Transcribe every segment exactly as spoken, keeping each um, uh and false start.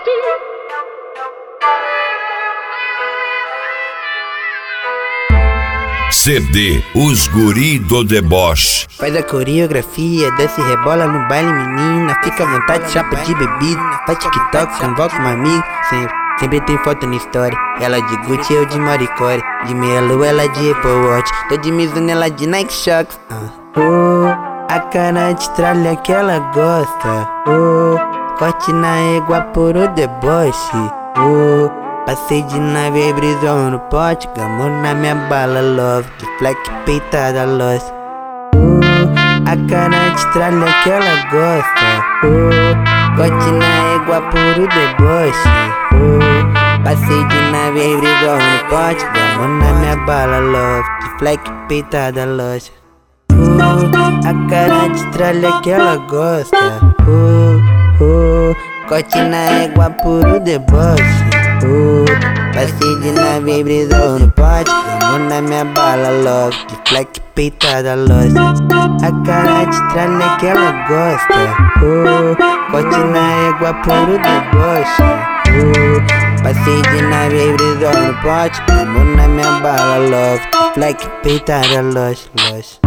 C D Os Guri do Deboche. Faz a coreografia, desce e rebola no baile, menina. Fica à vontade, chapa de bebida. Faz TikTok, convoca um amigo. Sempre, sempre tem foto na história. Ela de Gucci, eu de Maricore. De meia lua, ela de Apple Watch. Tô de Mizuno, ela de Nike Shox. uh. Oh, a cara de tralha que ela gosta. Oh, corte na égua por o deboche. Oh, passei de nave e brisou no pote. Gamou na minha bala, love. De fleck peitada, loss. Uh, a cara de tralha que ela gosta. Uh, corte na égua por o deboche. Uh, passei de nave e brisou no pote. Gamou na minha bala, love. De fleck peitada, loss. Uh, a cara de tralha que ela gosta. Uh, uh, corte na égua por o deboche. Uh, passei de nave e brisou no pote. Gamou na minha bala, love. De fleck peitada, loss. A cara de tralha que ela gosta. Uh, corte na égua por o deboche. Uh, passei de nave e brisou no pote. Gamou na minha bala, love. De fleck peitada, loss, loss.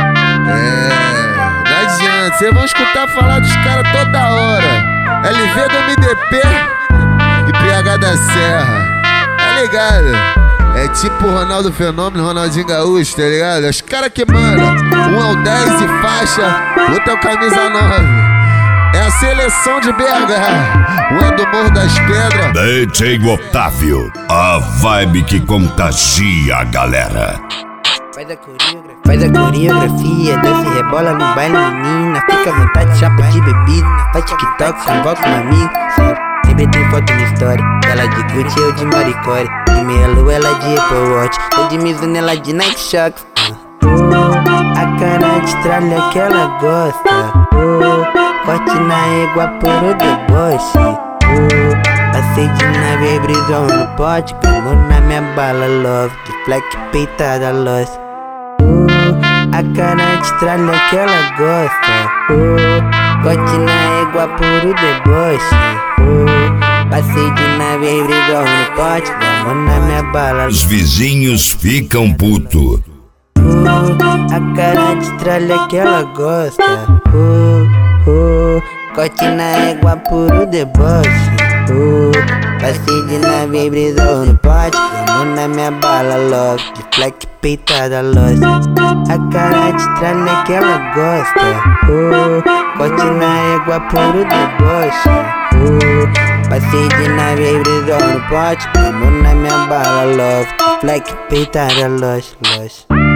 É, não adianta, cês vão escutar falar dos caras toda hora. L V do M D P e P H da Serra, tá ligado? É tipo o Ronaldo Fenômeno, Ronaldinho Gaúcho, tá ligado? É os caras que mandam, um é o dez e faixa, outro é o camisa nove. É a seleção de B H, um é do Morro das Pedras. D J Otávio, a vibe que contagia a galera. Faz a coreografia, faz a coreografia, desce e rebola no baile, menina. Fica à vontade, chapa de bebida. Faz TikTok, convoca um amigo. Sempre, sempre tem foto na história. Ela de Gucci, eu de Maricore. De meia lua, ela de Apple Watch. Tô de Mizuno, ela de Nike Shox. uh, A cara de tralha que ela gosta. uh, Corte na égua por o deboche. uh, Passei de nave e brisou no pote. Gamou na minha bala, love. De fleck peitada, loss. A cara de tralha que ela gosta. Uh, corte na égua por o deboche. Uh, passei de nave e brisou no pote. Gamou na minha bala. Os vizinhos ficam puto. Uh, a cara de tralha que ela gosta. Uh, uh, corte na égua por o deboche. Uh, passei de nave e brisou no pote. Gamou na minha bala, love. De fleck peitada, loss. A cara de tralha que ela gosta. Uh, corte na égua por o deboche. Uh, passei de nave e brisou no pote. Gamou na minha bala, love. De fleck peitada, loss, loss.